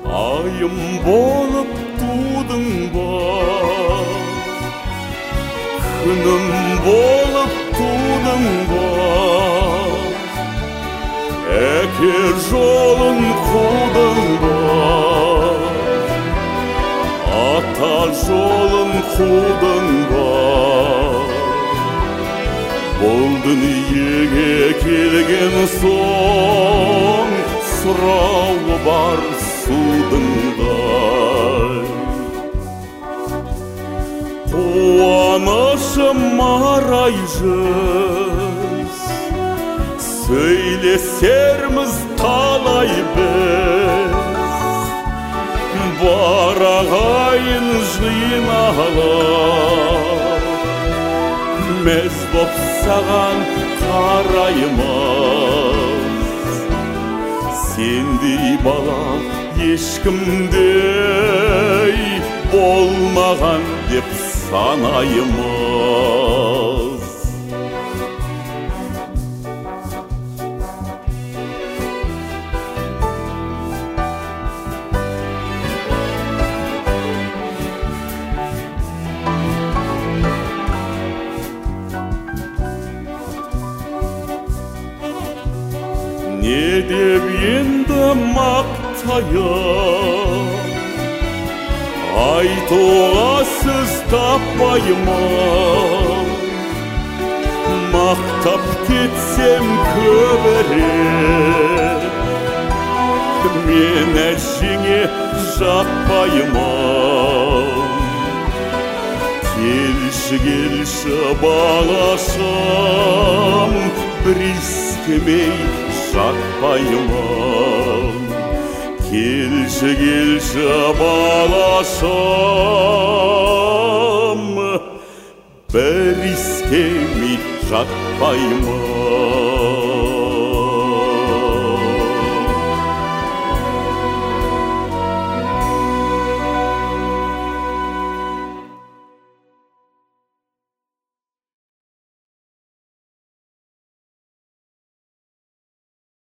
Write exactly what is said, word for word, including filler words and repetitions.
айым болып тудың ба, күнім болып тудың ба, әке жолын қудың ба, ата жолын қудың ба. Бұл дүниеге келген соң сұрауы бар судыңдай. Қуанышым арай жүз, сөйлесерміз талай біз, бар ағайын жиналып, мәз боп саған қараймыз. Сендей бала ешкімдей болмаған деп санаймыз. Не деп енді мақтайын, айтуға сөз таппаймын. Мақтап кетсем көбірек, мен әжеңе жатпаймын. Келші, келші балашым, бір иіскемей жатпаймын. Келші, келші балашым, бір иіскемей жатпаймын.